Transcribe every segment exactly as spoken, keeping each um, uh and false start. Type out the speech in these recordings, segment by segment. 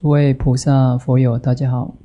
诸位菩萨佛友大家好。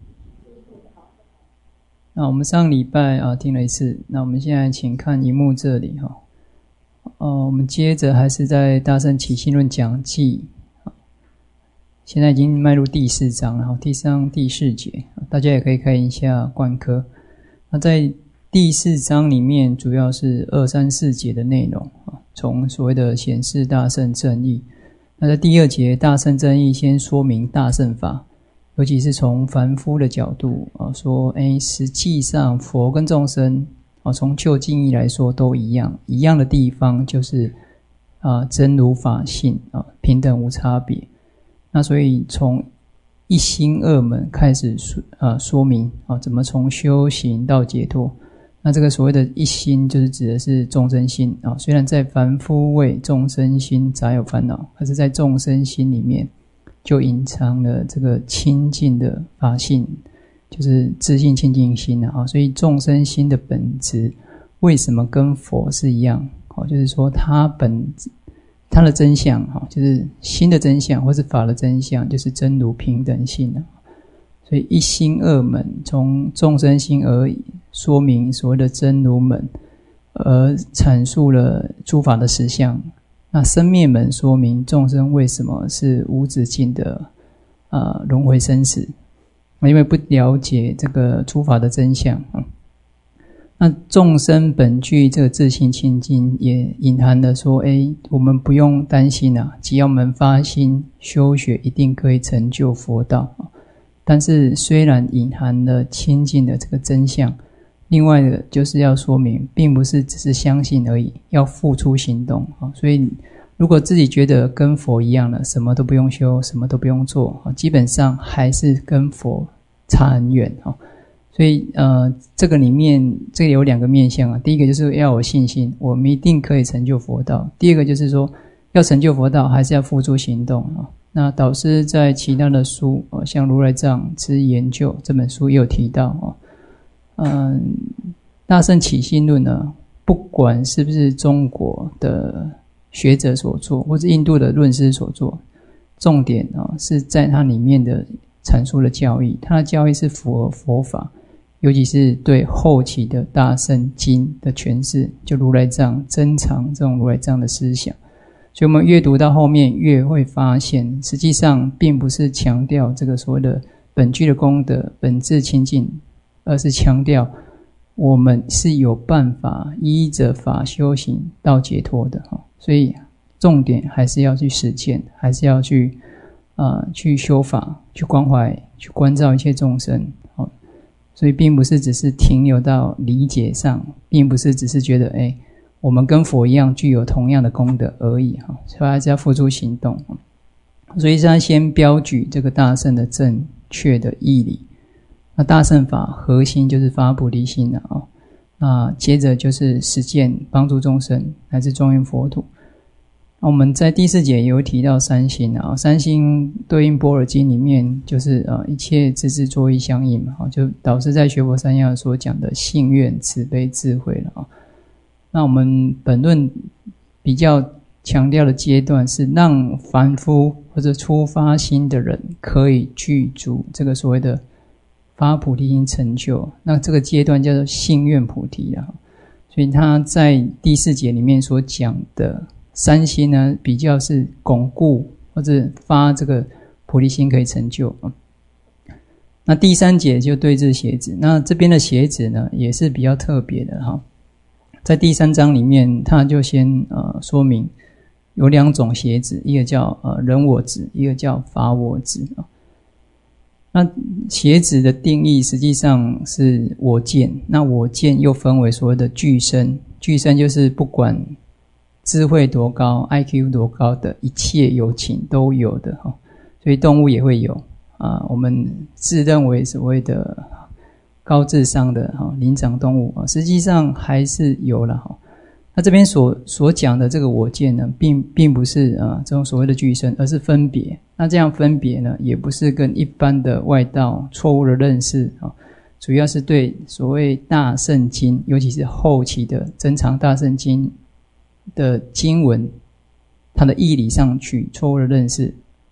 那我们上礼拜啊听了一次，那我们现在请看荧幕这里哈。呃，我们接着还是在大乘起信论讲记，现在已经迈入第四章了哈，第四章第四节，大家也可以看一下观科。那在第四章里面主要是二三四节的内容啊，从所谓的显示大乘正义。那在第二节大乘正义先说明大乘法，尤其是从凡夫的角度啊，说诶实际上佛跟众生啊，从就近义来说都一样，一样的地方就是啊真如法性啊，平等无差别。那所以从一心二门开始说啊说明啊，怎么从修行到解脱。那这个所谓的一心就是指的是众生心啊，虽然在凡夫位众生心杂有烦恼，可是在众生心里面就隐藏了这个清净的法性，就是自性清净心啊。所以众生心的本质为什么跟佛是一样？就是说它本它的真相就是心的真相，或是法的真相，就是真如平等性啊。所以一心二门，从众生心而说明所谓的真如门，而阐述了诸法的实相。那生灭门说明众生为什么是无止境的呃轮回生死，因为不了解这个诸法的真相。那众生本具这个自性清净，也隐含了说，诶，我们不用担心啊，只要我们发心修学，一定可以成就佛道。但是虽然隐含了清净的这个真相，另外的就是要说明并不是只是相信而已，要付出行动。所以如果自己觉得跟佛一样了，什么都不用修，什么都不用做，基本上还是跟佛差很远。所以呃，这个里面这个有两个面向啊，第一个就是要有信心，我们一定可以成就佛道。第二个就是说要成就佛道还是要付诸行动啊。那导师在其他的书，像《如来藏之研究》这本书也有提到哦，嗯，大乘起信论呢，不管是不是中国的学者所做，或是印度的论师所做，重点啊是在它里面的阐述的教义，它的教义是符合佛法，尤其是对后期的大乘经的诠释，就如来藏珍藏这种如来藏的思想。所以我们阅读到后面越会发现，实际上并不是强调这个所谓的本具的功德本质清净，而是强调我们是有办法依着法修行到解脱的。所以重点还是要去实践，还是要去呃去修法，去关怀，去关照一切众生。所以并不是只是停留到理解上，并不是只是觉得诶我们跟佛一样具有同样的功德而已，所以还是要付诸行动。所以他先标举这个大乘的正确的义理。那大乘法核心就是发菩提心了啊。那接着就是实践帮助众生乃至庄严佛土。那我们在第四节也有提到三心啊，三心对应般若经里面就是呃一切智智作意相应嘛，就导师在学佛三要所讲的信愿慈悲智慧了啊。那我们本论比较强调的阶段是让凡夫或者初发心的人可以具足这个所谓的发菩提心成就，那这个阶段叫做信愿菩提啊。所以他在第四节里面所讲的三心呢，比较是巩固或者发这个菩提心可以成就。那第三节就对治邪子，那这边的邪子呢也是比较特别的哈。在第三章里面，他就先呃说明有两种邪子，一个叫呃人我执，一个叫法我执啊。那邪子的定义实际上是我见，那我见又分为所谓的具身，具身就是不管智慧多高 I Q 多高的一切有情都有的哈，所以动物也会有啊。我们自认为所谓的高智商的哈灵长动物啊，实际上还是有了哈。那这边所所讲的这个我见呢，并并不是啊这种所谓的具身，而是分别。那这样分别呢，也不是跟一般的外道错误的认识啊，主要是对所谓大乘经，尤其是后期的珍藏大乘经的经文，它的义理上去错误的认识，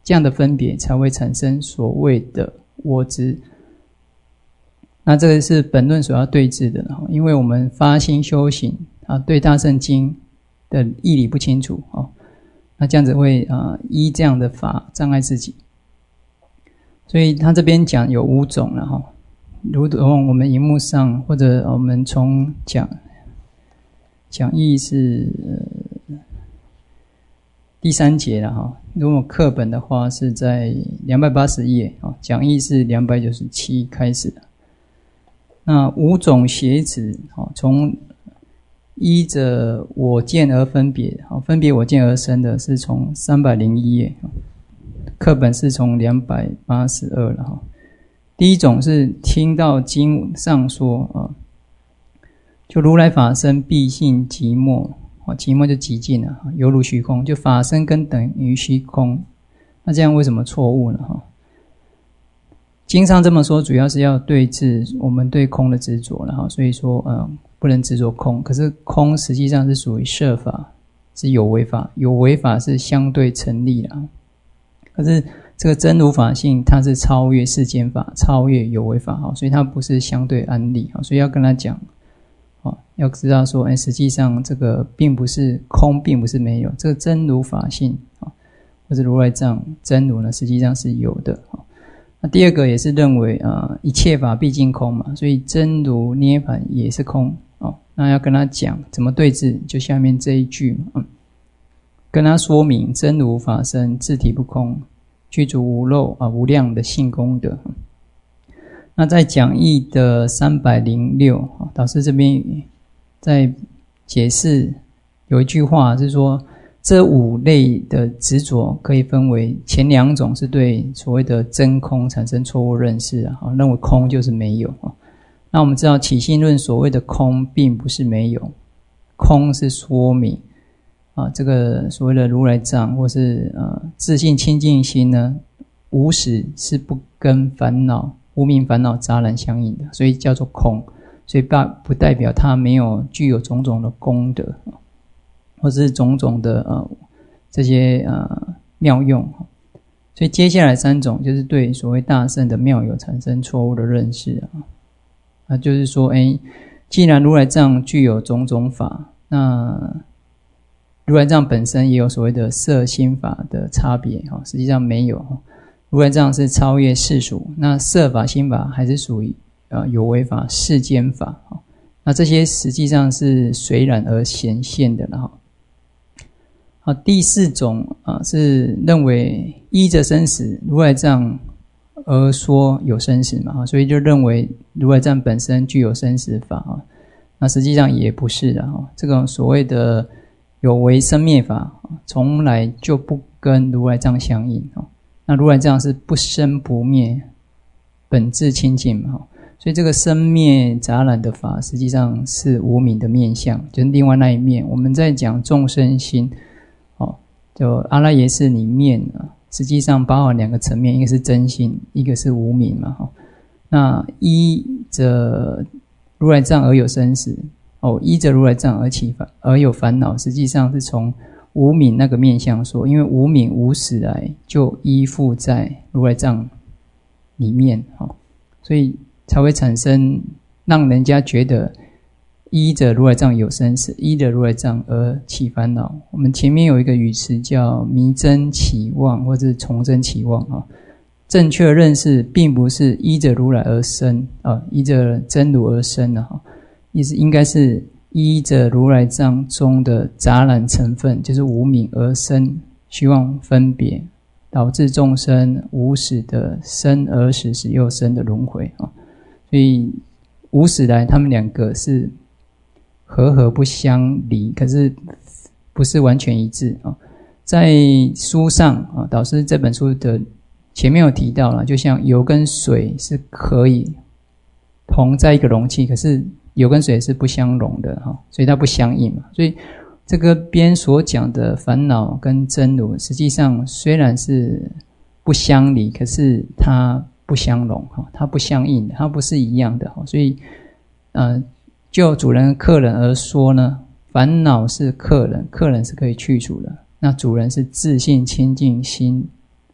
这样的分别才会产生所谓的我执。那这个是本论所要对治的，因为我们发心修行啊，对大乘经的义理不清楚哦，那这样子会啊依这样的法障碍自己。所以他这边讲有五种了哈，如同我们荧幕上或者我们从讲讲义是、呃、第三节了哈，如果课本的话是在两百八十页啊，讲义是两百九十七开始的。那五种邪执，从依着我见而分别，分别我见而生的是从三百零一页，课本是从两百八十二了。第一种是听到经上说，就如来法身必性寂寞，寂寞就寂静了，犹如虚空，就法身根等于虚空。那这样为什么错误呢？经上这么说，主要是要对治我们对空的执着了哈，所以说，嗯，不能执着空。可是空实际上是属于设法，是有为法，有为法是相对成立的。可是这个真如法性，它是超越世间法，超越有为法哈，所以它不是相对安立哈，所以要跟他讲，哦，要知道说，哎，实际上这个并不是空，并不是没有，这个真如法性啊，或者如来藏真如呢，实际上是有的哈。那第二个也是认为啊、呃，一切法毕竟空嘛，所以真如涅槃也是空哦。那要跟他讲怎么对治，就下面这一句嘛，嗯，跟他说明真如法身自体不空，具足无漏啊无量的性功德。那在讲义的三百零六，导师这边在解释有一句话是说，这五类的执着可以分为前两种是对所谓的真空产生错误认识啊，认为空就是没有。那我们知道起信论所谓的空并不是没有，空是说明啊，这个所谓的如来藏或是呃自性清净心呢，无始是不跟烦恼无明烦恼杂染相应的，所以叫做空，所以不代表它没有具有种种的功德或是种种的呃这些呃妙用。所以接下来三种就是对所谓大乘的妙有产生错误的认识啊，啊就是说，哎，既然如来藏具有种种法，那如来藏本身也有所谓的色心法的差别哈，实际上没有。如来藏是超越世俗，那色法心法还是属于呃有为法世间法，那这些实际上是随染而显现的了哈。好，第四种啊是认为依着生死如来藏而说有生死嘛，所以就认为如来藏本身具有生死法啊，那实际上也不是的哈。这种所谓的有为生灭法，从来就不跟如来藏相应哦。那如来藏是不生不灭，本质清净嘛，所以这个生灭杂染的法，实际上是无明的面相，就是另外那一面。我们在讲众生心。就阿赖耶识里面啊，实际上包含两个层面，一个是真心，一个是无明嘛。那依着如来藏而有生死，哦，依着如来藏而起烦而有烦恼，实际上是从无明那个面向说，因为无明无始来就依附在如来藏里面，所以才会产生让人家觉得依着如来藏有生死，依着如来藏而起烦恼。我们前面有一个语词叫迷真起妄，或者从真起妄。正确的认识并不是依着如来而生，依着真如而生，意思应该是依着如来藏中的杂染成分，就是无明而生虚妄分别，导致众生无始的生而死，死又生的轮回。所以无始来他们两个是和合不相离，可是不是完全一致啊。在书上啊，导师这本书的前面有提到了，就像油跟水是可以同在一个容器，可是油跟水是不相容的哈，所以它不相应嘛。所以这个边所讲的烦恼跟真如，实际上虽然是不相离，可是它不相容哈，它不相应，它不是一样的哈。所以呃。就主人客人而说呢，烦恼是客人，客人是可以去除的，那主人是自性清净心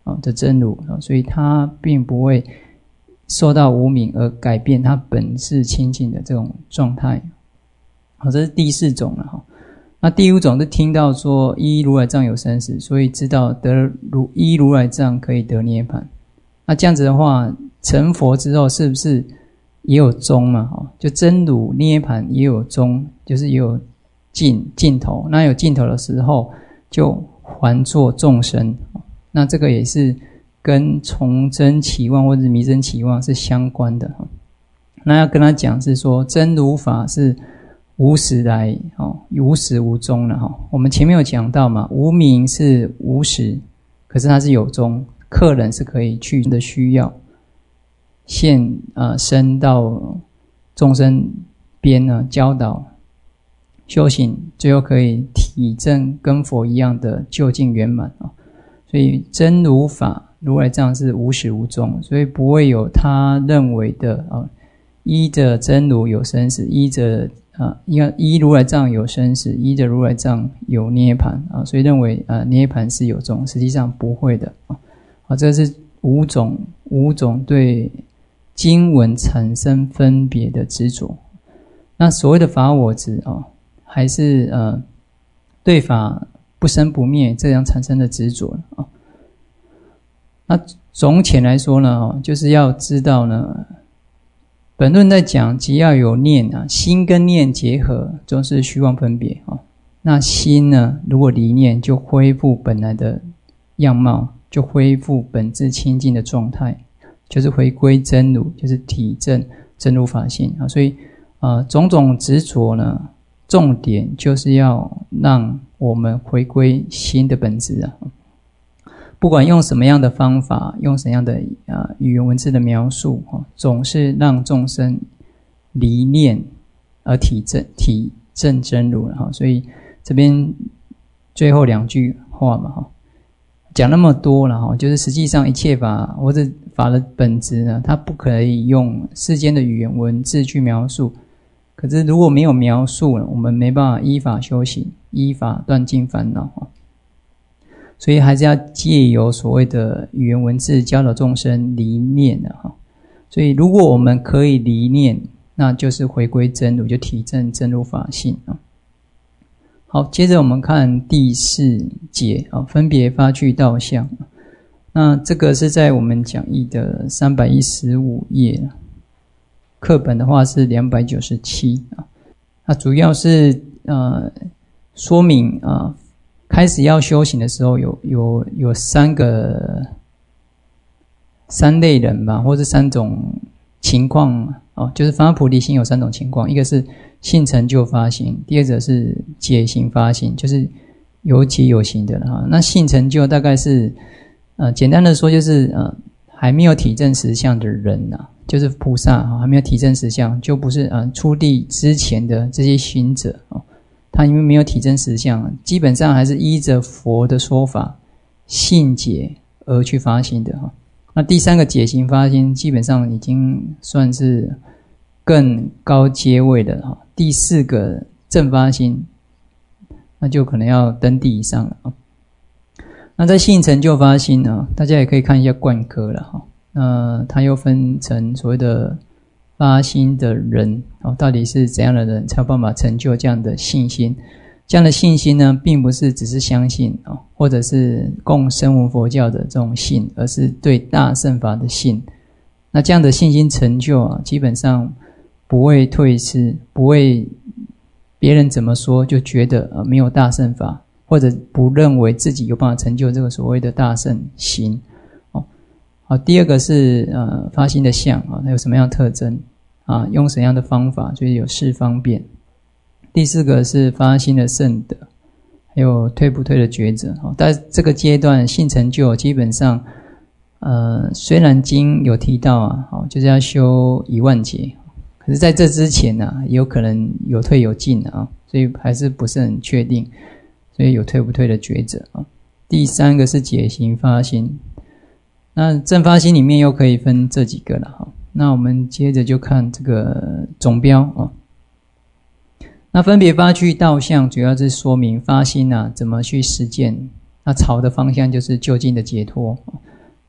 啊的真如啊，所以它并不会受到无明而改变它本是清净的这种状态。好，这是第四种了哈。那第五种是听到说依如来藏有生死，所以知道得如依如来藏可以得涅槃。那这样子的话，成佛之后是不是也有终嘛？哈，就真如涅槃也有终，就是也有尽尽头。那有尽头的时候，就还作众生。那这个也是跟从真期望或者迷真期望是相关的。那要跟他讲是说，真如法是无始来，哦，无始无终了哈。我们前面有讲到嘛，无明是无始，可是它是有终，客人是可以去的需要，现呃生到众生边呢，教导修行，最后可以体证跟佛一样的究竟圆满啊。所以真如法如来藏是无始无终，所以不会有他认为的啊，依着真如有生死，依着啊，依如来藏有生死，依着如来藏有涅槃啊，所以认为啊涅槃是有终，实际上不会的啊。好，这是五种五种对经文产生分别的执着。那所谓的法我执啊，还是呃对法不生不灭这样产生的执着啊。那总浅来说呢，就是要知道呢。本论在讲，即要有念啊，心跟念结合，就是虚妄分别啊。那心呢，如果离念，就恢复本来的样貌，就恢复本质清净的状态，就是回归真如，就是体证真如法性啊。所以啊、呃，种种执着呢，重点就是要让我们回归心的本质啊。不管用什么样的方法，用什么样的啊语言文字的描述，总是让众生离念而体证体证真如了哈。所以这边最后两句话嘛哈，讲那么多了哈，就是实际上一切法或者法的本质呢，它不可以用世间的语言文字去描述。可是如果没有描述了，我们没办法依法修行，依法断尽烦恼哈。所以还是要借由所谓的语言文字教导众生离念的哈。所以如果我们可以离念，那就是回归真如，就体证真如法性啊。好，接着我们看第四节啊，分别发具道相。那这个是在我们讲义的三百一十五页，课本的话是两百九十七啊。那主要是呃说明啊。开始要修行的时候有，有有有三个三类人吧，或是三种情况哦，就是发菩提心有三种情况，一个是信成就发心，第二者是解行发心，就是有解有行的哈。那信成就大概是呃简单的说就是呃还没有体证实相的人呐、啊，就是菩萨哈，还没有体证实相，就不是呃出地之前的这些行者哦。他因为没有体证实相，基本上还是依着佛的说法信解而去发心的哈。那第三个解行发心，基本上已经算是更高阶位的哈。第四个正发心，那就可能要登地以上了啊。那在信成就发心呢，大家也可以看一下贯科了哈。那它又分成所谓的发心的人哦，到底是怎样的人才有办法成就这样的信心？这样的信心呢，并不是只是相信哦，或者是供声闻佛教的这种信，而是对大乘法的信。那这样的信心成就啊，基本上不会退失，不会别人怎么说就觉得呃没有大乘法，或者不认为自己有办法成就这个所谓的大乘行哦。好，第二个是呃发心的相啊，它有什么样的特征？啊，用什么样的方法，就是有四方便。第四个是发心的圣德，还有退不退的抉择。但这个阶段信成就基本上，呃，虽然经有提到啊，好，就是要修一万劫，可是在这之前呢、啊，也有可能有退有进啊，所以还是不是很确定，所以有退不退的抉择啊。第三个是解行发心，那正发心里面又可以分这几个了哈。那我们接着就看这个总标哦。那分别发具道相，主要是说明发心啊怎么去实践。那朝的方向就是究竟的解脱。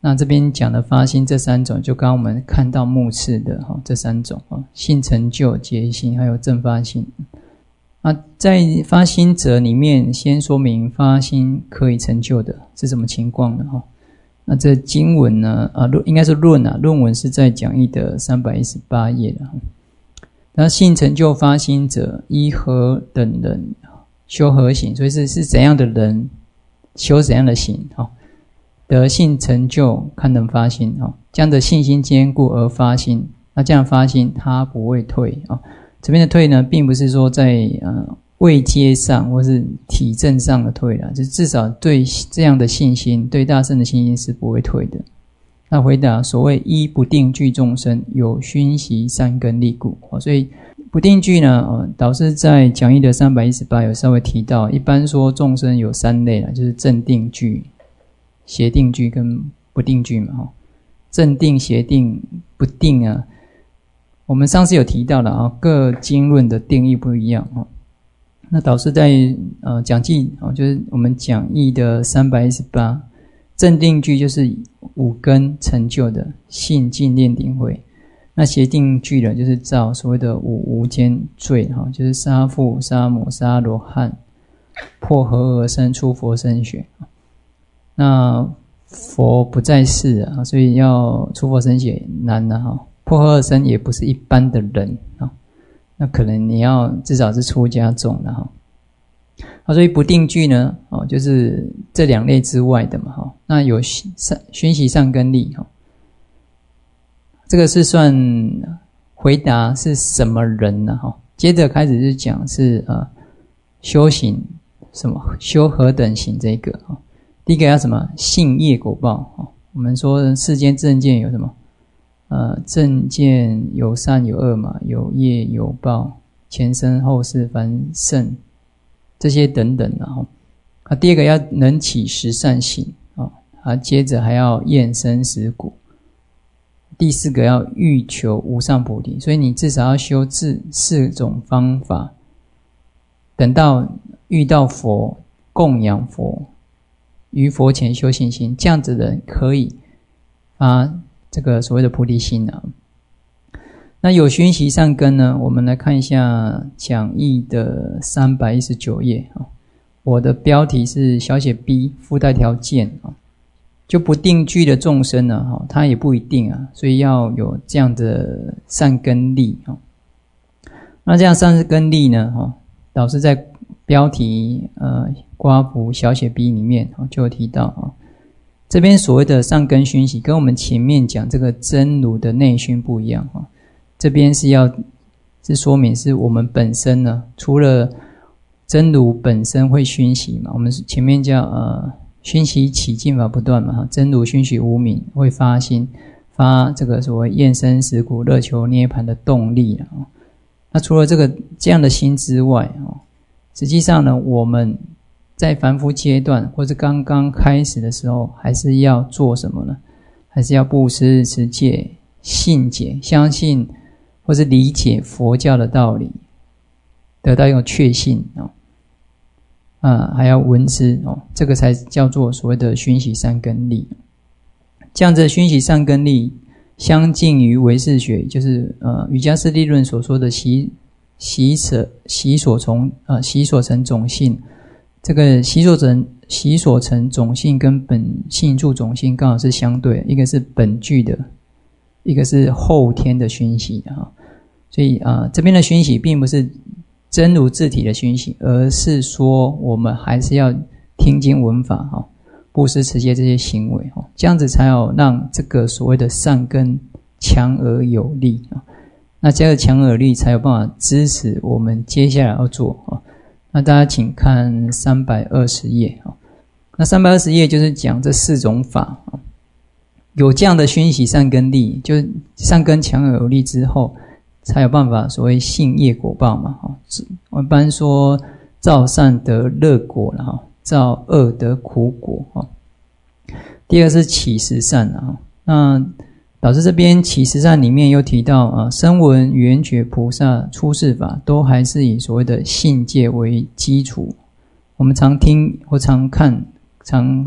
那这边讲的发心这三种，就刚刚我们看到目次的哈这三种啊，性成就、结心还有正发心。那在发心者里面，先说明发心可以成就的是什么情况呢？哈，那这经文呢啊，应该是论啊，论文是在讲义的三百一十八页的。那性成就发心者，依何等人修何行？所以是是怎样的人修怎样的行？哈。得性成就，堪能发心啊！这样的信心坚固而发心，那这样发心他不会退啊。这边的退呢，并不是说在呃位阶上或是体证上的退啦，就至少对这样的信心，对大乘的信心是不会退的。那回答所谓依不定具众生，有熏习善根利故啊，所以不定具呢，呃，导师在讲义的三百一十八有稍微提到，一般说众生有三类啦，就是正定具、邪定具跟不定具嘛，正定、邪定、不定啊，我们上次有提到了啊，各经论的定义不一样啊。那导师在呃讲记啊，就是我们讲义的三百一十八，正定具就是五根成就的信、净、念、定、慧。那邪定具呢，就是照所谓的五无间罪哈，就是杀父、杀母、杀罗汉、破和而生出佛身血。那佛不在世啊，所以要出佛身血难啊哈。破和而生也不是一般的人啊，那可能你要至少是出家众了哈。啊，所以不定具呢，哦，就是这两类之外的嘛哈。那有熏习善根利哈，这个是算回答是什么人呢哈？接着开始就讲是呃修行什么修何等行这个哈。第一个要什么？信业果报。我们说世间正见有什么？呃，正见有善有恶嘛，有业有报，前生后世凡圣这些等等啊。啊，第二个要能起十善行啊，啊，接着还要厌生死苦。第四个要欲求无上菩提，所以你至少要修这四种方法，等到遇到佛供养佛。于佛前修信心，这样子的人可以发这个所谓的菩提心啊。那有熏习善根呢？我们来看一下讲义的三百一十九页啊。我的标题是小写 B 附带条件啊，就不定具的众生呢，哈，他也不一定啊，所以要有这样的善根力啊。那这样善根力呢，哈，导师在标题呃刮符小写 B 里面就有提到啊，这边所谓的善根熏习跟我们前面讲这个真如的内熏不一样啊，这边是要是说明是我们本身呢，除了真如本身会熏习嘛，我们前面叫呃熏习起净法不断嘛，真如熏习无明会发心发这个所谓厌生死苦乐求涅槃的动力啊。那除了这个这样的心之外啊，实际上呢，我们在凡夫阶段或者刚刚开始的时候，还是要做什么呢？还是要布施、持戒、信解、相信或是理解佛教的道理，得到一种确信哦。啊，还要闻思哦，这个才叫做所谓的熏习善根力。这样子熏习善根力，相近于唯识学，就是呃瑜伽师地论所说的习习所习所从呃习所成种性。这个习所成习所成种性跟本性住种性刚好是相对，一个是本具的，一个是后天的熏习的哈。所以啊、呃，这边的熏习并不是真如自体的熏习，而是说我们还是要听经闻法哈，布施持戒这些行为哈，这样子才有让这个所谓的善根强而有力啊。那这个强而有力才有办法支持我们接下来要做啊。那大家请看三百二十页啊。那三百二十页就是讲这四种法啊，有这样的熏习善根力，就是善根强而有力之后，才有办法所谓信业果报嘛哈。我一般说造善得乐果了哈，造恶得苦果哈。第二是起十善啊，那导师这边起十善里面又提到啊，声闻、缘觉、菩萨、出世法都还是以所谓的信戒为基础。我们常听或常看、常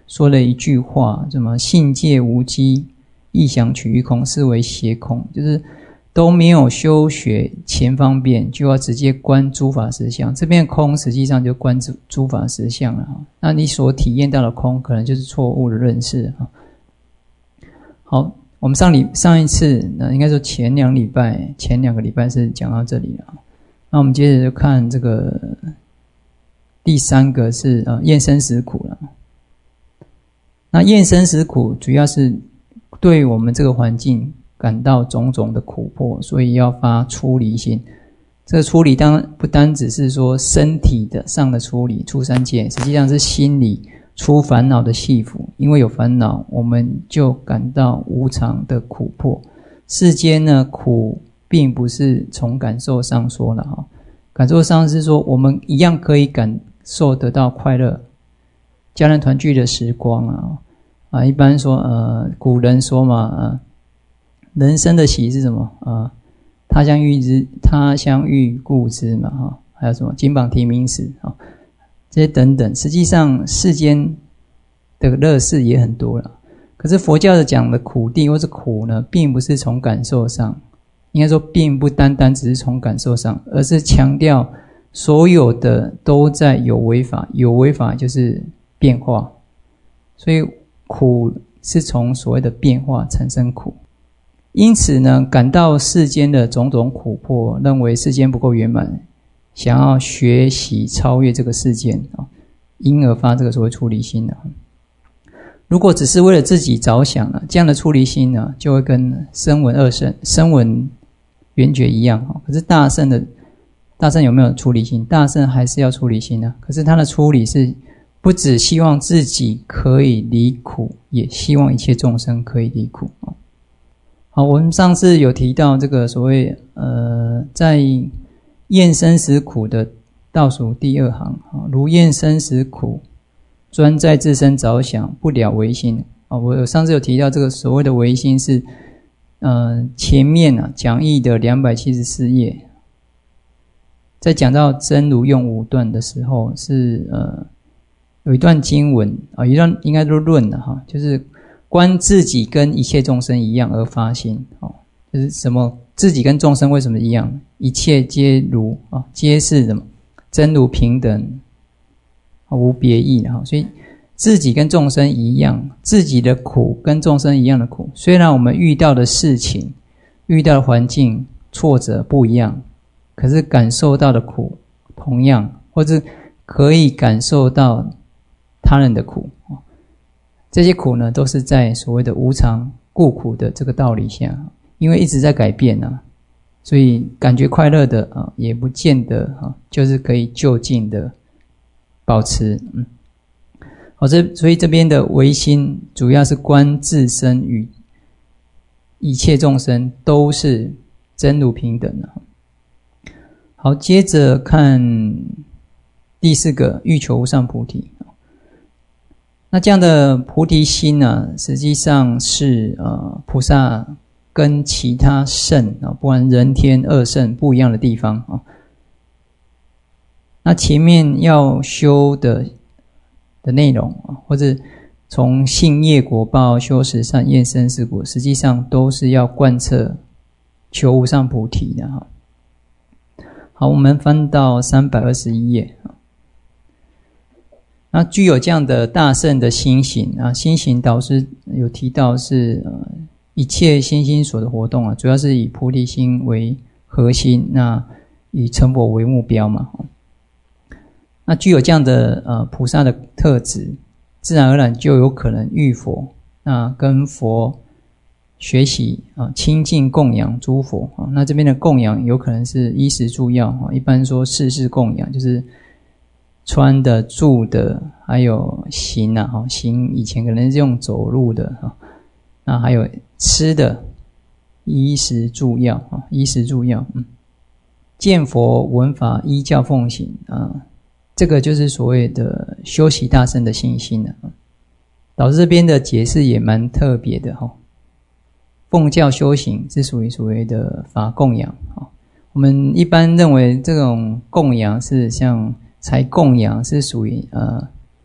说了一句话，什么信戒无机，意想取于空，是为邪空，就是都没有修学前方便，就要直接观诸法实相。这边空实际上就观诸诸法实相了，那你所体验到的空，可能就是错误的认识。好，我们上礼上一次，应该说前两礼拜，前两个礼拜是讲到这里了。那我们接着就看这个第三个是呃厌生死苦了。那厌生死苦主要是对我们这个环境感到种种的苦迫，所以要发出离心。这个出离当然不单只是说身体的上的出离，出三界，实际上是心理出烦恼的系缚。因为有烦恼，我们就感到无常的苦迫。世间呢，苦并不是从感受上说了哈，感受上是说我们一样可以感受得到快乐，家人团聚的时光啊啊，一般说呃，古人说嘛，呃人生的喜是什么啊？他乡遇之，他乡遇故知嘛，哈，还有什么金榜题名时啊，这些等等。实际上世间的乐事也很多了，可是佛教的讲的苦地或是苦呢，并不是从感受上，应该说并不单单只是从感受上，而是强调所有的都在有为法，有为法就是变化，所以苦是从所谓的变化产生苦。因此呢，感到世间的种种苦迫，认为世间不够圆满，想要学习超越这个世间，因而发这个所谓出离心的。如果只是为了自己着想呢，这样的出离心呢，就会跟声闻二圣、声闻缘觉一样。可是大圣的大圣有没有出离心？大圣还是要出离心呢？可是他的出离是不只希望自己可以离苦，也希望一切众生可以离苦。好，我们上次有提到这个所谓呃，在厌生死苦的倒数第二行，如厌生死苦，专在自身着想，不了唯心。我上次有提到这个所谓的唯心是呃前面啊讲义的两百七十四页，在讲到真如用五段的时候，是呃有一段经文啊，一段应该都论了哈，就是观自己跟一切众生一样而发心，哦，就是什么自己跟众生为什么一样？一切皆如啊，皆是什么真如平等，无别异哈。所以自己跟众生一样，自己的苦跟众生一样的苦。虽然我们遇到的事情、遇到的环境、挫折不一样，可是感受到的苦同样，或者可以感受到他人的苦。这些苦呢，都是在所谓的无常故苦的这个道理下，因为一直在改变啊，所以感觉快乐的啊，也不见得啊，就是可以就近的保持。嗯，好，这所以这边的唯心主要是观自身与一切众生都是真如平等的。好，接着看第四个欲求无上菩提。那这样的菩提心呢，实际上是呃菩萨跟其他圣啊，不管人天二圣不一样的地方啊。那前面要修的的内容啊，或者从信业果报、修十善、厌生死苦，实际上都是要贯彻求无上菩提的哈。好，我们翻到三百二十一页。那具有这样的大圣的心行啊，心行导师有提到是呃一切心心所的活动啊，主要是以菩提心为核心，那以成佛为目标嘛。那具有这样的呃菩萨的特质，自然而然就有可能遇佛，那跟佛学习啊，亲近供养诸佛啊。那这边的供养有可能是衣食住要啊，一般说事事供养，就是穿的、住的，还有行啊，行以前可能是用走路的啊，那还有吃的，衣食住要啊，衣食住要，嗯，见佛闻法依教奉行啊，这个就是所谓的修习大圣的信心了。导师这边的解释也蛮特别的哈，奉教修行是属于所谓的法供养啊，我们一般认为这种供养是像财供养是属于呃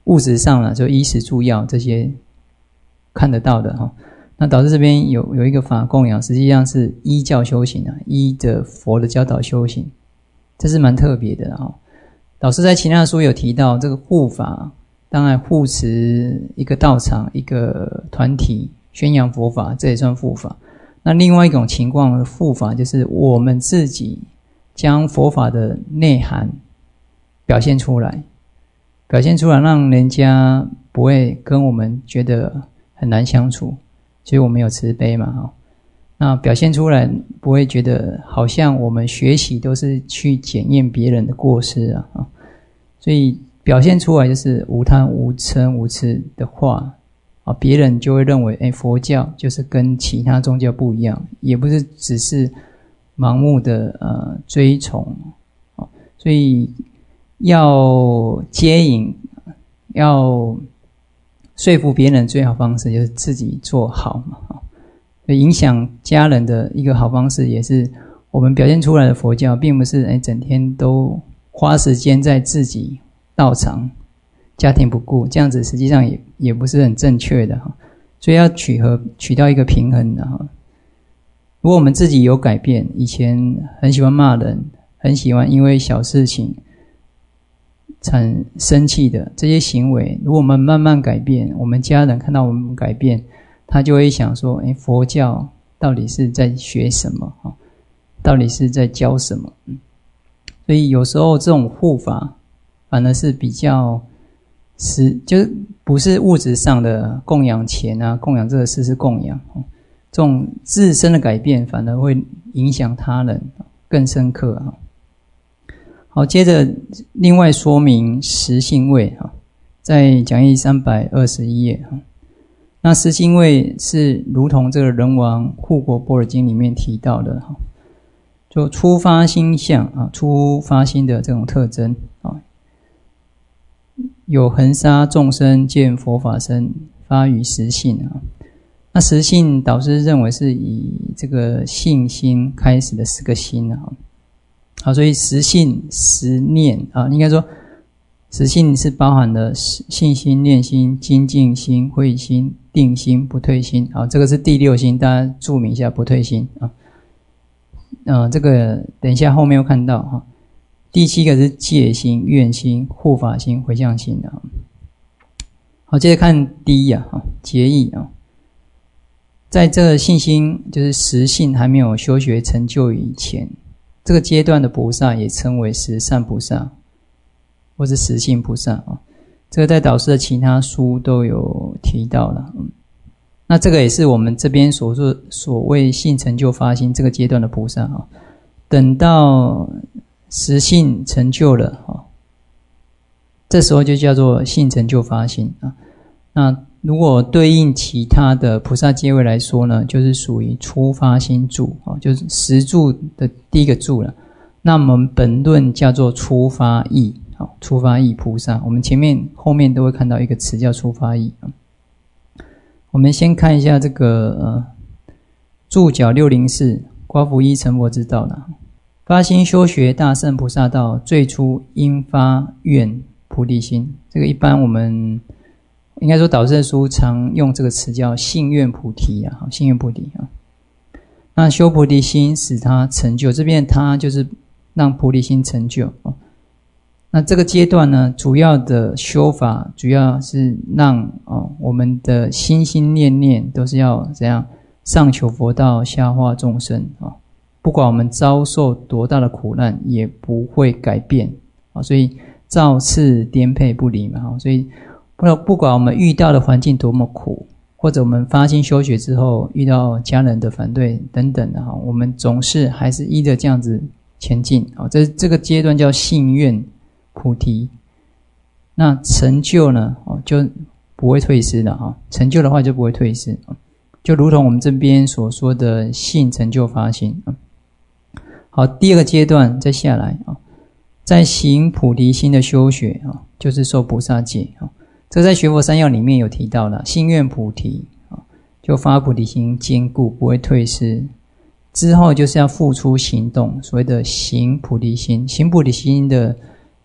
物质上了，就衣食住药这些看得到的哈。那导师这边有有一个法供养，实际上是依教修行啊，依着佛的教导修行，这是蛮特别的哈。导师在其他的书有提到，这个护法当然护持一个道场、一个团体宣扬佛法，这也算护法。那另外一种情况的护法，就是我们自己将佛法的内涵表现出来，表现出来，让人家不会跟我们觉得很难相处。所以我们有慈悲嘛，哈，那表现出来不会觉得好像我们学习都是去检验别人的过失啊，所以表现出来就是无贪无嗔无痴的话啊，别人就会认为，哎，佛教就是跟其他宗教不一样，也不是只是盲目的呃追崇啊，所以要接引，要说服别人最好方式就是自己做好嘛，影响家人的一个好方式也是我们表现出来的佛教，并不是哎整天都花时间在自己道场家庭不顾，这样子实际上也也不是很正确的哈，所以要取和取到一个平衡的哈。如果我们自己有改变，以前很喜欢骂人，很喜欢因为小事情产生气的这些行为，如果我们慢慢改变，我们家人看到我们改变，他就会想说，诶，佛教到底是在学什么，到底是在教什么。所以有时候这种护法反而是比较是就是不是物质上的供养钱啊，供养这个事是供养，这种自身的改变反而会影响他人更深刻。好，接着另外说明实性位，在讲义三百二十一页。那实性位是如同这个人王护国般若经里面提到的，就初发心相啊，初发心的这种特征啊，有恒沙众生见佛法身，发于实性啊。那实性导师认为是以这个信心开始的四个心啊。好，所以实信实念啊，应该说实信是包含了信心、念心、精进心、慧心、定心、不退心。好，这个是第六心，大家注明一下不退心啊。呃，这个等一下后面会看到哈。第七个是戒心、愿心、护法心、回向心的。好，接着看第一啊，结义啊，在这个信心就是实信还没有修学成就以前。这个阶段的菩萨也称为实善菩萨或是实性菩萨啊，这个在导师的其他书都有提到了。那这个也是我们这边所说所谓性成就发心这个阶段的菩萨啊，等到实性成就了啊，这时候就叫做性成就发心啊。那如果对应其他的菩萨阶位来说呢，就是属于初发心住，就是十住的第一个住了。那我们本论叫做初发意，初发意菩萨。我们前面后面都会看到一个词叫初发意。我们先看一下这个呃注脚六零四刮福一成佛之道了。发心修学大乘菩萨道，最初应发愿菩提心。这个一般我们应该说导师的书常用这个词叫信愿菩提啊，信愿菩提啊。那修菩提心使他成就，这边他就是让菩提心成就啊。那这个阶段呢，主要的修法主要是让哦我们的心心念念都是要怎样上求佛道，下化众生啊。不管我们遭受多大的苦难，也不会改变啊。所以照次颠沛不离嘛，所以不管我们遇到的环境多么苦，或者我们发心修学之后遇到家人的反对等等的，我们总是还是依着这样子前进。这这个阶段叫信愿菩提。那成就呢就不会退失了，成就的话就不会退失，就如同我们这边所说的信成就发心。好，第二个阶段再下来，在行菩提心的修学就是受菩萨戒。这在学佛三要里面有提到了，信愿菩提就发菩提心坚固不会退失，之后就是要付出行动，所谓的行菩提心。行菩提心的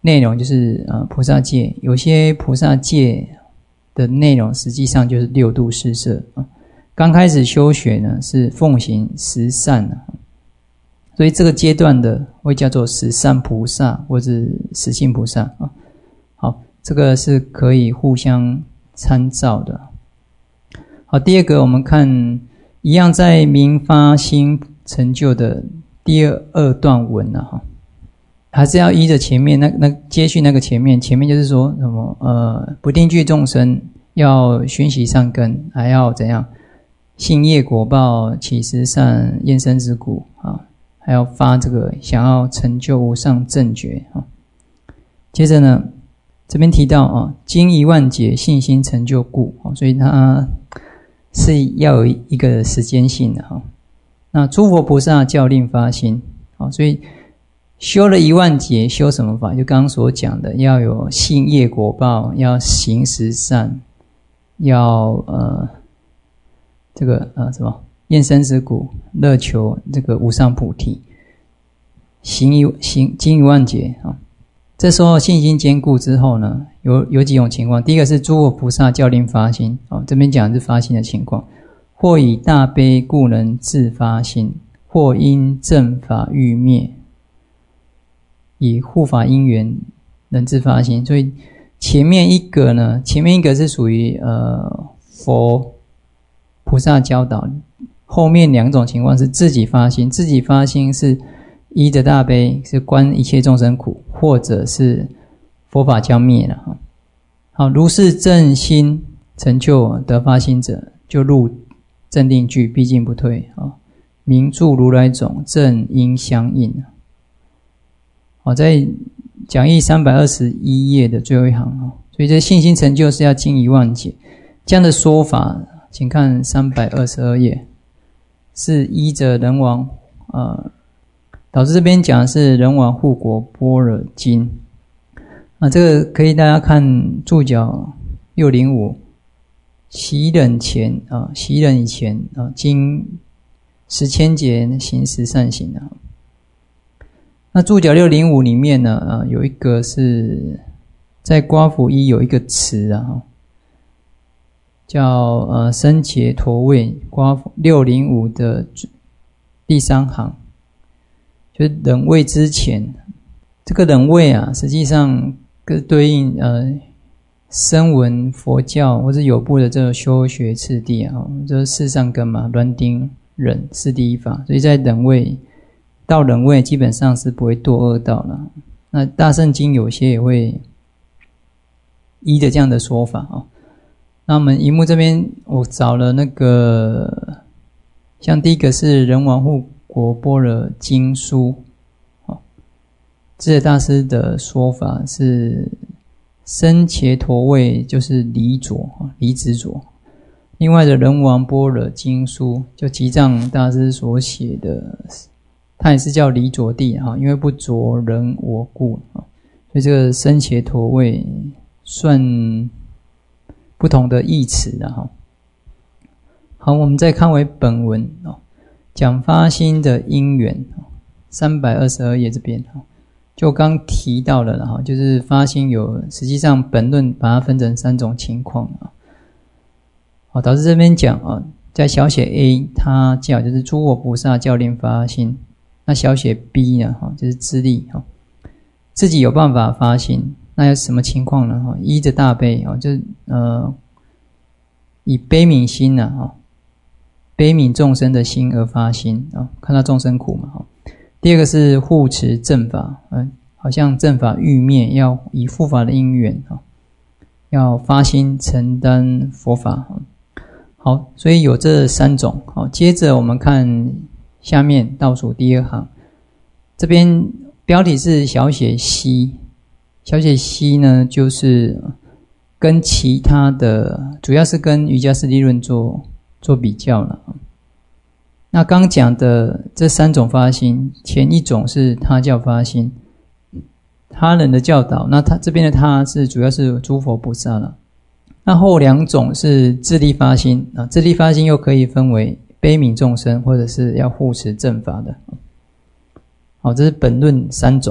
内容就是呃菩萨戒，有些菩萨戒的内容实际上就是六度四摄啊。刚开始修学呢是奉行十善啊，所以这个阶段的会叫做十善菩萨或者十信菩萨啊。好，这个是可以互相参照的。好，第二个我们看一样在明发心成就的第二二段文啊，还是要依着前面那那接续那个前面，前面就是说什么呃不定具众生要熏习善根，还要怎样信业果报起十善厌生之故啊，还要发这个想要成就无上正觉啊。接着呢，这边提到啊，经一万劫信心成就故啊，所以它是要有一个时间性的哈。那诸佛菩萨教令发心啊，所以修了一万劫，修什么法？就刚刚所讲的，要有信业果报，要行十善，要呃这个呃什么厌生之苦，乐求这个无上菩提，行一行经一万劫啊。这时候信心坚固之后呢，有有几种情况。第一个是诸佛菩萨教令发心啊，这边讲的是发心的情况。或以大悲故能自发心，或因正法欲灭，以护法因缘能自发心。所以前面一个呢，前面一个是属于呃佛菩萨教导，后面两种情况是自己发心。自己发心是依着大悲，是观一切众生苦，或者是佛法将灭了。好，如是正心成就得发心者，就入正定具，毕竟不退啊！名住如来种，正因相应。好，在讲义三百二十一页的最后一行啊，所以这信心成就是要经一万劫。这样的说法，请看三百二十二页，是依着人王呃，导师这边讲的是人王护国般若经啊，这个可以大家看注脚六零五。习忍前啊，习忍以前啊，经十千劫行十善行啊。那注脚六零五里面呢啊，有一个是在刮符一有一个词啊，叫呃生伽陀位刮符六零五的第三行，就是忍位之前，这个忍位啊，实际上跟对应呃。声闻佛教或是有部的这个修学次第啊，就是四善根嘛，煖丁忍是第一法，所以在忍位到忍位基本上是不会堕恶道了。那大乘经有些也会依着这样的说法啊。那我们荧幕这边我找了那个，像第一个是人王护国般若经书，智者大师的说法是。生伽陀位就是离左离子左，另外的人王般若经书就吉藏大师所写的，它也是叫离左地哈，因为不着人我故，所以这个生伽陀位算不同的义词的哈。好，我们再看回本文哦，讲发心的因缘，三百二十二页这边哈。就刚提到了哈，就是发心有，实际上本论把它分成三种情况啊。好，导师这边讲啊，在小写 A 它叫就是诸佛菩萨教令发心，那小写 B 呢哈就是自力哈，自己有办法发心，那有什么情况呢哈？依着大悲啊，就是呃以悲悯心呢哈，悲悯众生的心而发心啊，看到众生苦嘛哈。第二个是护持正法，嗯，好像正法欲灭，要以护法的因缘啊，要发心承担佛法。好，所以有这三种。好，接着我们看下面倒数第二行，这边标题是小写西，小写西呢就是跟其他的，主要是跟瑜伽师地论做做比较了。那刚讲的这三种发心，前一种是他教发心，他人的教导，那他这边的他是主要是诸佛菩萨了。那后两种是自力发心啊，自力发心又可以分为悲悯众生或者是要护持正法的。好，这是本论三种。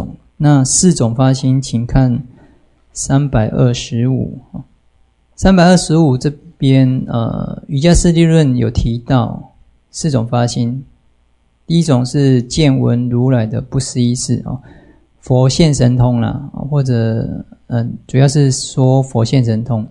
那四种发心，请看三百二十五。三百二十五这边呃，瑜伽师地论有提到四种发心。第一种是见闻如来的不思议事哦，佛现神通啦，或者嗯，主要是说佛现神通。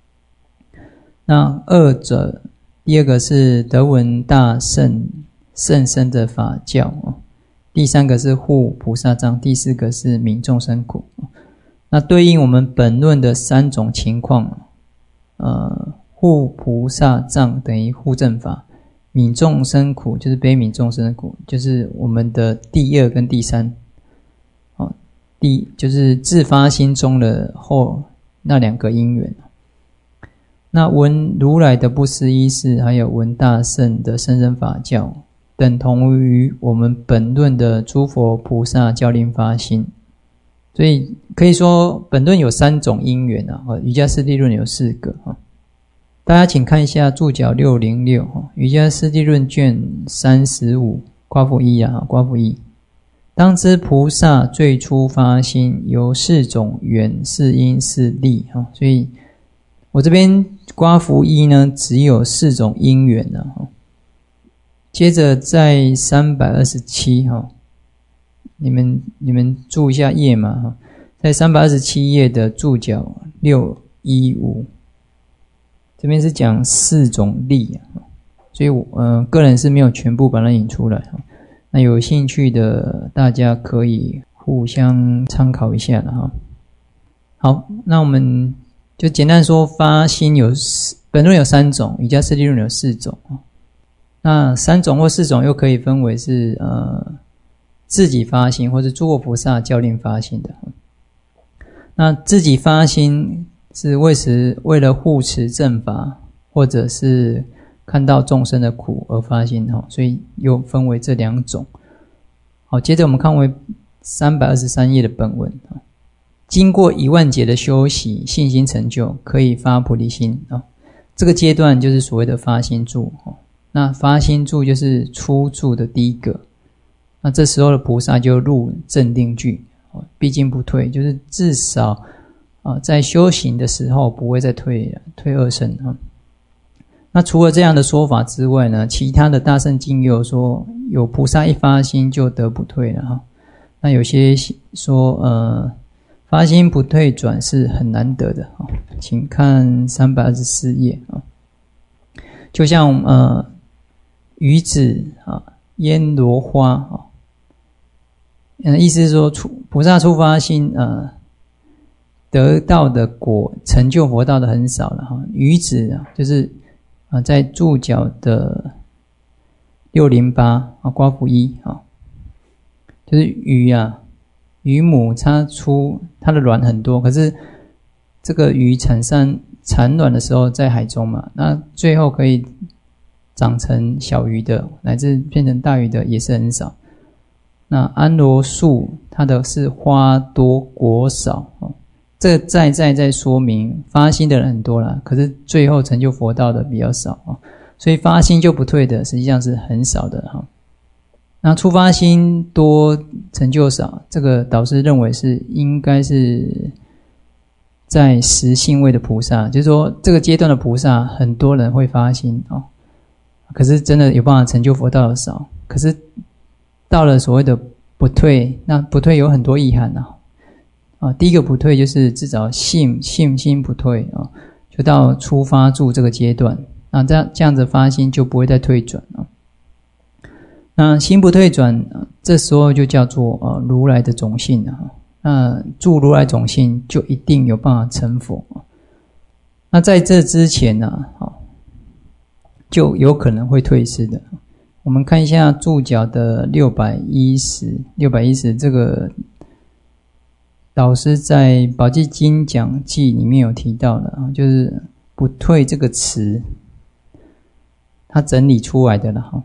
那二者，第二个是得闻大圣甚深的法教哦，第三个是护菩萨障，第四个是悯众生苦。那对应我们本论的三种情况，呃，护菩萨障等于护正法，悯众生苦就是悲悯众生的苦，就是我们的第二跟第三。哦，第就是自发心中的后那两个因缘。那闻如来的不思议事，还有闻大圣的甚深法教，等同于我们本论的诸佛菩萨教令发心。所以可以说本论有三种因缘啊，瑜伽师地论有四个啊。大家请看一下注脚六零六，瑜伽师地论卷三十五，括弧一啊，括弧一。当知菩萨最初发心，由四种缘、四因、四力啊，所以我这边括弧一呢，只有四种因缘啊。接着在三百二十七哈，你们你们注一下页嘛哈，在三百二十七页的注脚六一五，这边是讲四种力啊，所以我呃个人是没有全部把它引出来哈。那有兴趣的大家可以互相参考一下了哈。好，那我们就简单说，发心有本论有三种，瑜伽师地论有四种。那三种或四种又可以分为是呃自己发心，或是诸佛菩萨教令发心的。那自己发心是为时为了护持正法，或者是看到众生的苦而发心，所以又分为这两种。好，接着我们看为三百二十三页的本文。经过一万劫的修习，信心成就，可以发菩提心。这个阶段就是所谓的发心住。那发心住就是初住的第一个。那这时候的菩萨就入正定具，毕竟不退，就是至少在修行的时候不会再退退二乘。那除了这样的说法之外呢，其他的大乘经也有说，有菩萨一发心就得不退了哈。那有些说呃发心不退转是很难得的，请看三百二十四页。就像呃鱼子啊、烟罗花啊，嗯，意思是说出菩萨初发心呃得到的果成就佛道的很少了哈。鱼子啊，就是啊在注脚的六零八啊，括弧一啊，就是鱼啊。鱼母它出它的卵很多，可是这个鱼产生产卵的时候在海中嘛，那最后可以长成小鱼的，乃至变成大鱼的也是很少。那安罗树它的是花多果少，这个再再再说明发心的人很多啦，可是最后成就佛道的比较少，所以发心就不退的实际上是很少的哈。那初发心多成就少，这个导师认为是应该是在实性位的菩萨，就是说这个阶段的菩萨很多人会发心哦，可是真的有办法成就佛道的少。可是到了所谓的不退，那不退有很多意涵啊。啊，第一个不退就是至少信信心不退啊，就到初发住这个阶段，那这样这样子发心就不会再退转啊。那心不退转，这时候就叫做呃如来的种性啊。那住如来种性，就一定有办法成佛。那在这之前呢、啊，就有可能会退失的。我们看一下注脚的六百一十，六百一十这个导师在《宝积经讲记》里面有提到的啊，就是不退这个词，他整理出来的了哈。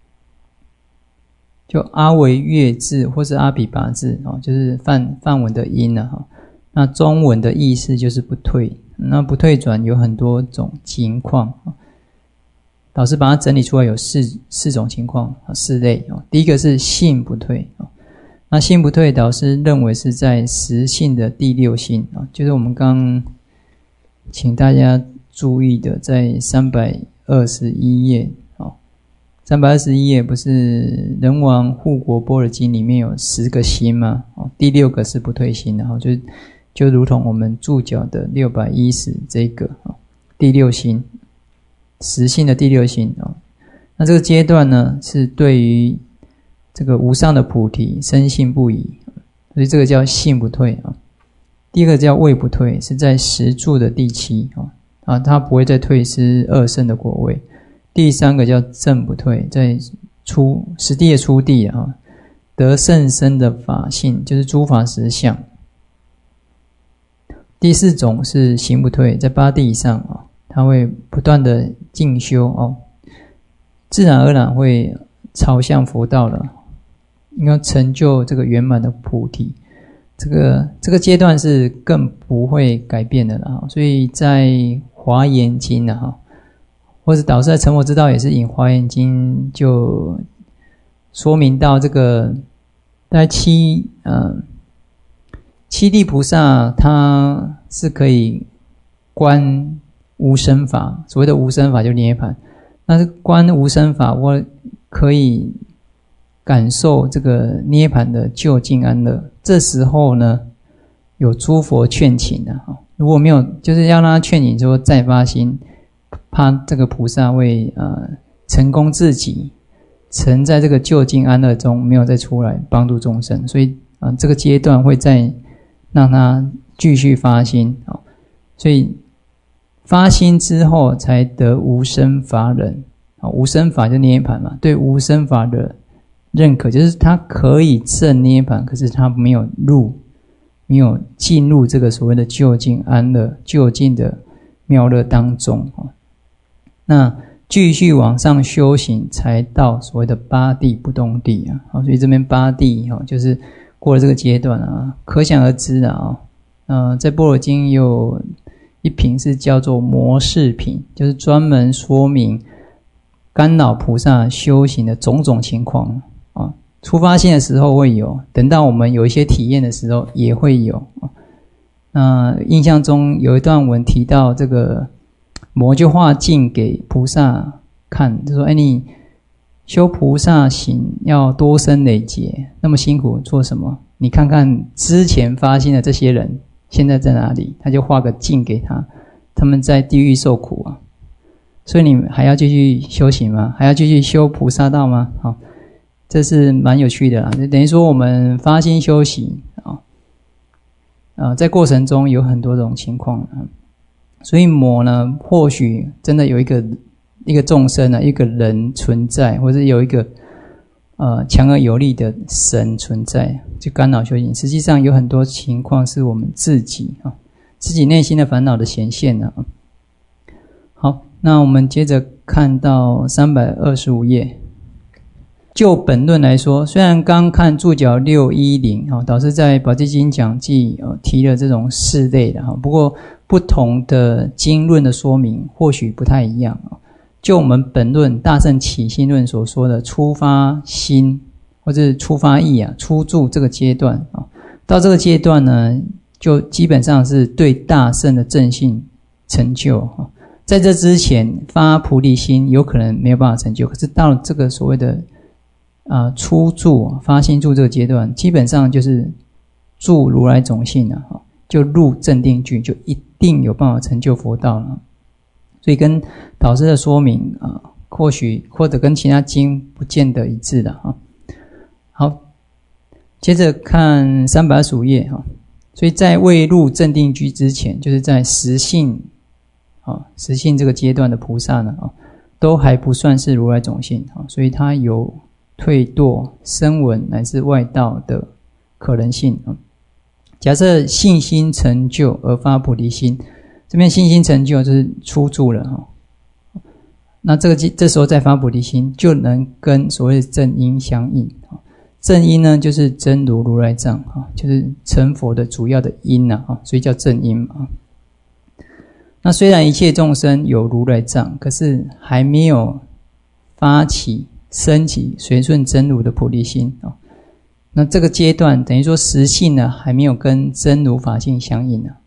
就阿维月字或是阿比拔字哦，就是梵梵文的音啊哈。那中文的意思就是不退，那不退转有很多种情况，导师把它整理出来有四四种情况，四类哦。第一个是信不退哦， 那心不退，导师认为是在实性的第六心啊，就是我们刚请大家注意的，在三百二十一页啊，三百二十一页不是人王护国般若经里面有十个心吗？哦，第六个是不退心的哈，就就如同我们注脚的六百一十这个啊，第六心，实性的第六心啊。那这个阶段呢，是对于这个无上的菩提深信不疑，所以这个叫信不退啊。第二个叫位不退，是在十住的第七啊，啊，它不会再退失二圣的果位。第三个叫正不退，在初十地的初地啊，得甚深的法性，就是诸法实相。第四种是行不退，在八地以上啊，它会不断的进修哦，自然而然会朝向佛道了，应该成就这个圆满的菩提。这个这个阶段是更不会改变的了，所以在华严经啊，或者导师在成佛之道也是引华严经就说明到这个在七嗯七地菩萨他是可以观无生法，所谓的无生法就涅槃。那是观无生法，我可以感受这个涅槃的究竟安乐。这时候呢，有诸佛劝请的、啊、如果没有，就是要让他劝请说再发心，怕这个菩萨会呃成功自己，沉在这个究竟安乐中，没有再出来帮助众生，所以啊、呃，这个阶段会再让他继续发心啊、哦，所以发心之后才得无生法忍啊、哦，无生法就涅槃嘛，对无生法的认可，就是他可以证涅槃，可是他没有入，没有进入这个所谓的究竟安乐、究竟的妙乐当中啊、哦。那继续往上修行，才到所谓的八地不动地啊。好，所以这边八地哈、哦，就是过了这个阶段啊，可想而知的啊。呃，在般若经有一品是叫做模式品，就是专门说明干扰菩萨修行的种种情况啊。出发心的时候会有，等到我们有一些体验的时候也会有啊。那印象中有一段文提到这个魔就画镜给菩萨看，就说：“哎，你修菩萨行要多生累劫，那么辛苦做什么？你看看之前发心的这些人现在在哪里？”他就画个镜给他，他们在地狱受苦啊。所以你还要继续修行吗？还要继续修菩萨道吗？好，这是蛮有趣的啦。就等于说我们发心修行啊，呃，在过程中有很多种情况啊。所以魔呢，或许真的有一个一个众生啊，一个人存在，或者有一个呃强而有力的神存在，去干扰修行。实际上有很多情况是我们自己啊，自己内心的烦恼的显现啊。好，那我们接着看到三百二十五页。就本论来说，虽然刚看注脚六一零啊，导师在宝积经讲记呃提了这种四类的哈，不过不同的经论的说明或许不太一样啊。就我们本论大乘起心论所说的出发心或者出发意啊，初住这个阶段啊，到这个阶段呢，就基本上是对大乘的正信成就啊。在这之前发菩提心有可能没有办法成就，可是到了这个所谓的啊，初住发心住这个阶段，基本上就是住如来种性啊，就入正定具，就一定有办法成就佛道了。所以跟导师的说明啊，或许或者跟其他经不见得一致的哈。好，接着看三百二十五页哈。所以在未入正定具之前，就是在实性啊实性这个阶段的菩萨呢啊，都还不算是如来种性啊，所以他有退堕声闻乃至外道的可能性。假设信心成就而发菩提心，这边信心成就就是初住了，那这个这时候再发菩提心，就能跟所谓的正因相应。正因呢，就是真如如来藏，就是成佛的主要的因啊，所以叫正因嘛。那虽然一切众生有如来藏，可是还没有发起升起随顺真如的菩提心啊， 那这个阶段等于说实性呢还没有跟真如法性相应啊。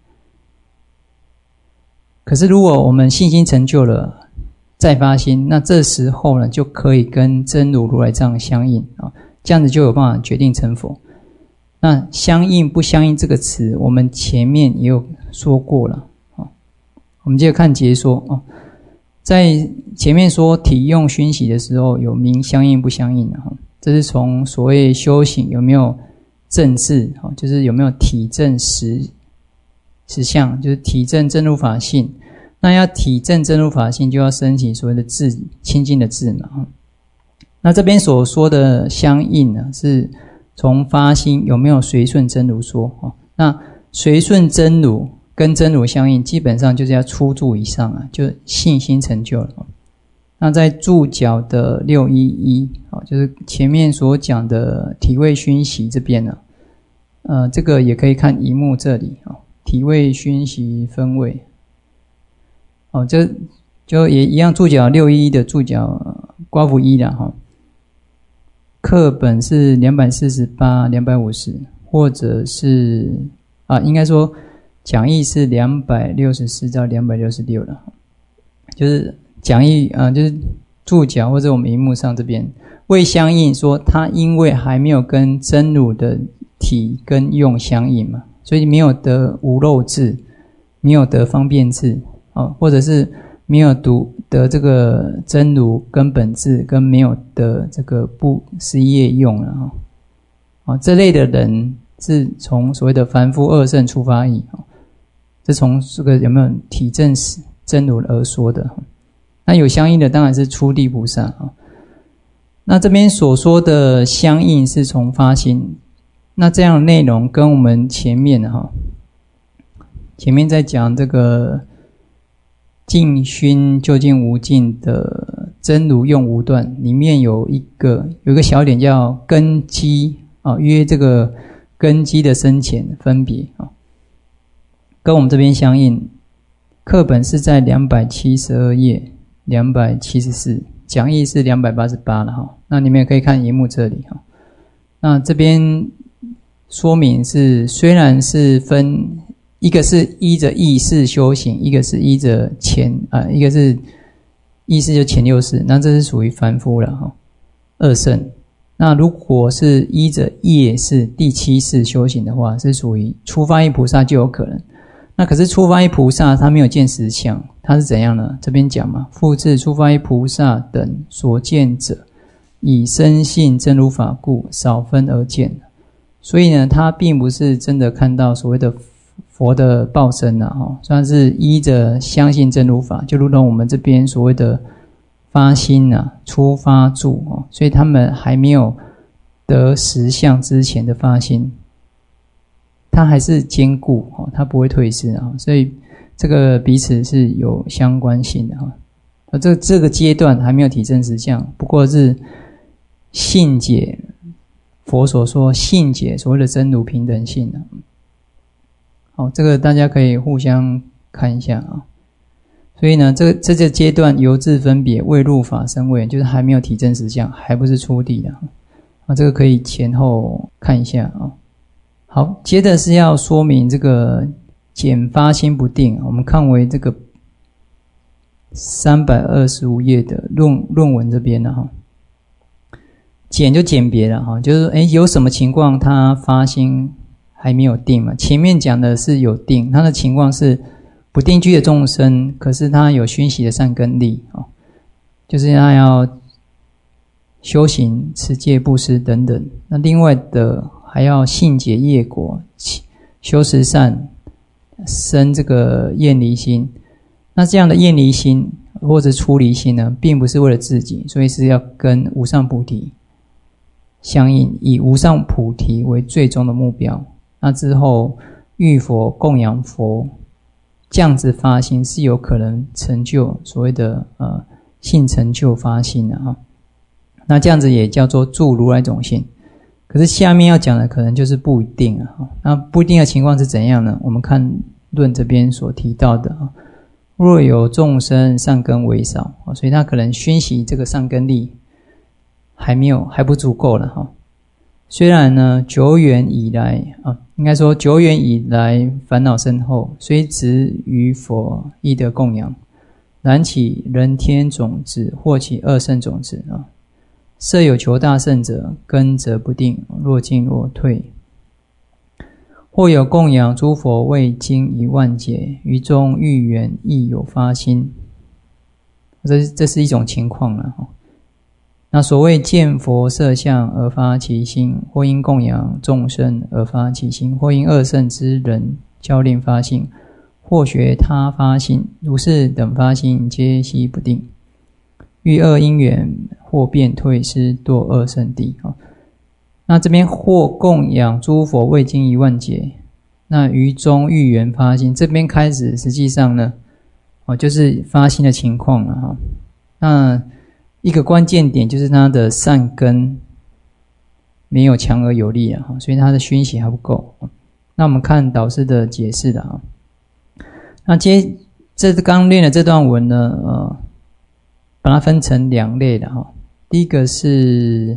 可是如果我们信心成就了再发心，那这时候呢就可以跟真如如来藏相应啊，这样子就有办法决定成佛。那相应不相应这个词我们前面也有说过了啊。我们接着看解说啊，在前面说体用熏习的时候有明相应不相应啊，这是从所谓修行有没有正智，就是有没有体证实实相，就是体证真如法性。那要体证真如法性，就要升起所谓的智，清净的智嘛。那这边所说的相应呢，是从发心有没有随顺真如说。那随顺真如跟真如相应，基本上就是要初住以上啊，就信心成就了。那在注脚的六一一，就是前面所讲的体味熏习这边呢，呃，这个也可以看萤幕这里啊，体味熏习分位。哦，这就也一样，注脚六一一的注脚刮符一啦哈。课本是两百四十八、两百五十，或者是啊，应该说讲义是两百六十四到两百六十六了，就是讲义啊，就是注脚或者我们萤幕上这边未相应，说它因为还没有跟真如的体跟用相应嘛，所以没有得无漏智，没有得方便智。哦，或者是没有读得这个真如根本智，跟没有得这个不思业用了哈。哦，这类的人是从所谓的凡夫二圣出发意，哦，这从这个有没有体证真如而说的。那有相应的当然是初地菩萨啊。那这边所说的相应是从发心，那这样的内容跟我们前面哈，前面在讲这个净熏究竟无尽的真如用无断，里面有一个有一个小点叫根基啊，约这个根基的深浅分别啊，跟我们这边相应。课本是在两百七十二页两百七十四，讲义是两百八十八了哈。那你们也可以看萤幕这里哈。那这边说明是虽然是分。一个是依着意识修行，一个是依着前啊，一个是意识就前六识，那这是属于凡夫了哈，二圣。那如果是依着业是第七识修行的话，是属于初发意菩萨就有可能。那可是初发意菩萨他没有见实相，他是怎样呢？这边讲嘛，复次初发意菩萨等所见者，以深信真如法故，少分而见。所以呢，他并不是真的看到所谓的佛的报身啊，哦，算是依着相信真如法，就如同我们这边所谓的发心啊，初发住哦，所以他们还没有得实相之前的发心，他还是坚固哦，他不会退失啊，所以这个彼此是有相关性的哈。而这这个阶段还没有体证实相，不过是信解佛所说信解所谓的真如平等性啊。好，这个大家可以互相看一下啊。所以呢，这个这个阶段由自分别未入法身位，就是还没有体证实相，还不是初地的啊。这个可以前后看一下啊。好，接着是要说明这个减发心不定，我们看为这个三百二十五页的论论文这边的哈。减就减别了哈，就是诶有什么情况他发心还没有定嘛？前面讲的是有定，他的情况是不定居的众生，可是他有熏习的善根力哦，就是他要修行、持戒、布施等等。那另外的还要信解业果，修十善，生这个厌离心。那这样的厌离心或者出离心呢，并不是为了自己，所以是要跟无上菩提相应，以无上菩提为最终的目标。那之后遇佛供养佛，这样子发心是有可能成就所谓的呃性成就发心的哈。那这样子也叫做助如来种性。可是下面要讲的可能就是不一定啊。那不一定的情况是怎样呢？我们看论这边所提到的啊，若有众生善根为少，所以他可能熏习这个善根力还没有还不足够了哈。 虽然呢久远以来啊，应该说久远以来烦恼深厚，虽执于佛亦得供养，然起人天种子，或起二圣种子啊。设有求大圣者，根则不定，若进若退。或有供养诸佛未经一万劫，于中遇缘亦有发心，这这是一种情况了。那所谓见佛色相而发其心，或因供养众生而发其心，或因二圣之人教令发心，或学他发心，如是等发心皆悉不定。遇恶因缘，或变退失堕二圣地。那这边或供养诸佛未经一万劫，那于中遇缘发心，这边开始实际上呢，哦，就是发心的情况了哈。那一个关键点就是他的善根没有强而有力啊，所以他的熏习还不够。那我们看导师的解释了啊。那接这刚练的这段文呢，呃，把它分成两类的哈。第一个是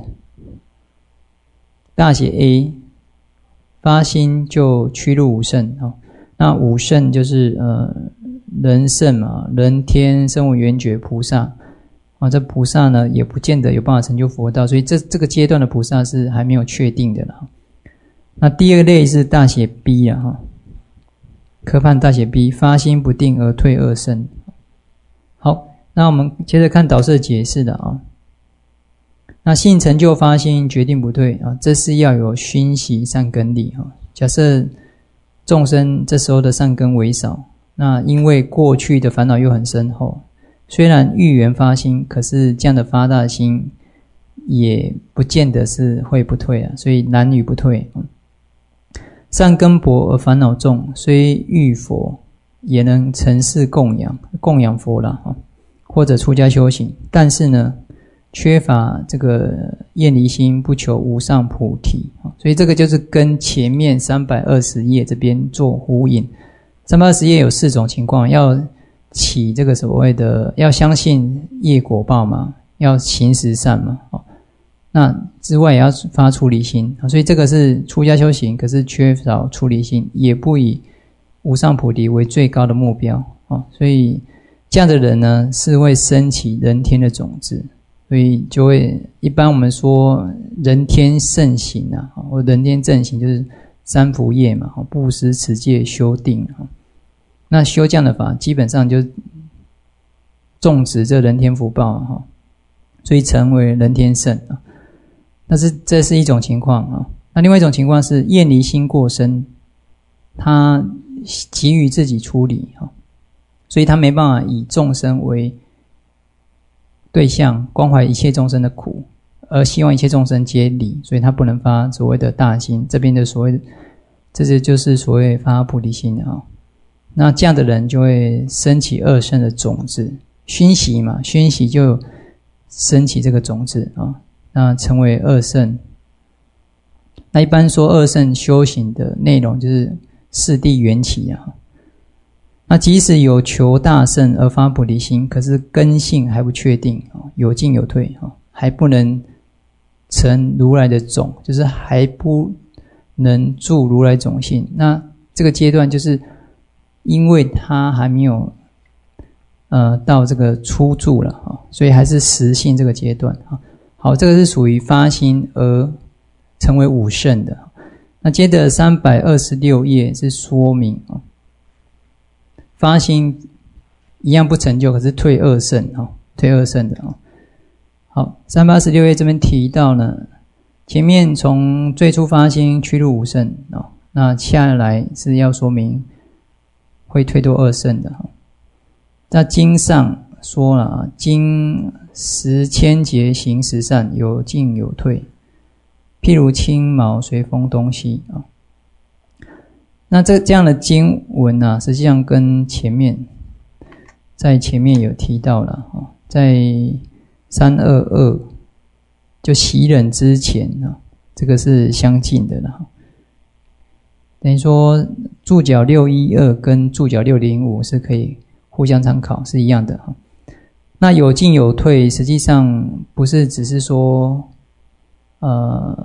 大写 A， 发心就趋入五圣啊。那五圣就是呃人圣嘛，人天声闻缘觉菩萨啊。这菩萨呢也不见得有办法成就佛道，所以这这个阶段的菩萨是还没有确定的了。那第二类是大写 B 啊哈，科判大写 B， 发心不定而退二圣。好，那我们接着看导师的解释的啊。那信成就发心决定不退啊，这是要有熏习善根力啊。假设众生这时候的善根为少，那因为过去的烦恼又很深厚，虽然遇缘发心，可是这样的发大心也不见得是会不退啊，所以难于不退。善根薄而烦恼重，虽遇佛也能承事供养供养佛啦，或者出家修行，但是呢缺乏这个厌离心，不求无上菩提。所以这个就是跟前面三百二十页这边做呼应。三百二十页有四种情况，要起这个所谓的要相信业果报嘛，要行十善嘛，那之外也要发出离心。所以这个是出家修行，可是缺少出离心，也不以无上菩提为最高的目标。所以这样的人呢是会升起人天的种子，所以就会一般我们说人天圣行啊，或人天正行就是三福业嘛，布施持戒修定。那修这样的法基本上就种植这人天福报，所以成为人天圣。但是这是一种情况。那另外一种情况是厌离心过深，他急于自己处理，所以他没办法以众生为对象，关怀一切众生的苦，而希望一切众生皆离，所以他不能发所谓的大心。这边的所谓的，这就是所谓发菩提心啊。那这样的人就会升起二圣的种子，熏习嘛，熏习就升起这个种子啊，那成为二圣。那一般说二圣修行的内容就是四谛缘起啊。那即使有求大圣而发菩提心，可是根性还不确定，有进有退，还不能成如来的种，就是还不能住如来种性。那这个阶段就是因为他还没有呃到这个初住了，所以还是实性这个阶段。好，这个是属于发心而成为五圣的。那接着三百二十六页是说明发心一样不成就，可是退二圣，退二圣的。好，三百二十六页这边提到呢，前面从最初发心趋入五圣，那下来是要说明会退堕二圣的。在经上说了，经十千劫行十善，有进有退，譬如青毛随风东西。那这这样的经文啊，实际上跟前面在前面有提到了，在三二二就习忍之前啊，这个是相近的了。等于说注脚六一二跟注脚六零五是可以互相参考，是一样的。那有进有退，实际上不是只是说呃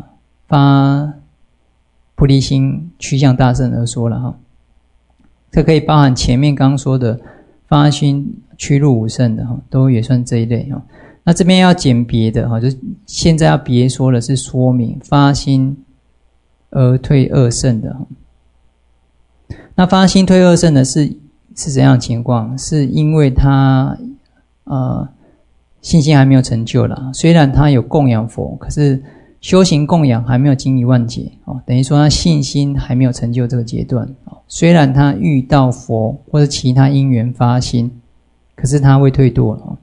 发菩提心趋向大圣而说了哈。这可以包含前面刚说的发心趋入五圣的哈，都也算这一类哈。那这边要简别的哈，就现在要别说的是说明发心而退二圣的哈。那发心退二圣的是是怎样的情况？是因为他呃信心还没有成就啦，虽然他有供养佛，可是修行供养还没有经一万劫哦，等于说他信心还没有成就这个阶段哦。虽然他遇到佛或者其他因缘发心，可是他会退堕了哦。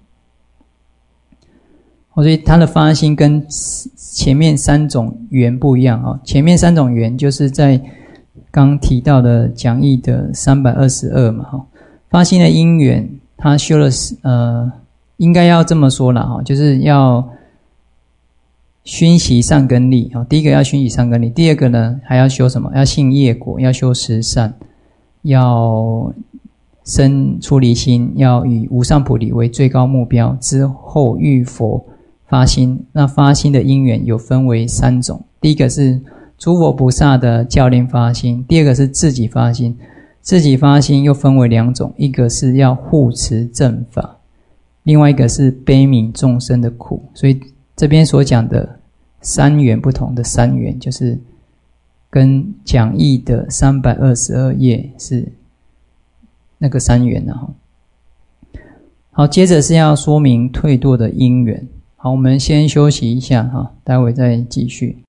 所以他的发心跟前面三种缘不一样啊。前面三种缘就是在刚提到的讲义的三百二十二嘛哈。发心的因缘，他修了呃，应该要这么说啦哈，就是要熏习善根力啊。第一个要熏习善根力，第二个呢还要修什么？要信业果，要修十善，要生出离心，要以无上菩提为最高目标，之后遇佛。发心，那发心的因缘有分为三种，第一个是诸佛菩萨的教令发心，第二个是自己发心，自己发心又分为两种，一个是要护持正法，另外一个是悲悯众生的苦。所以这边所讲的三缘不同的三缘，就是跟讲义的三百二十二页是那个三缘啊。好，接着是要说明退堕的因缘。好，我们先休息一下哈，待会再继续。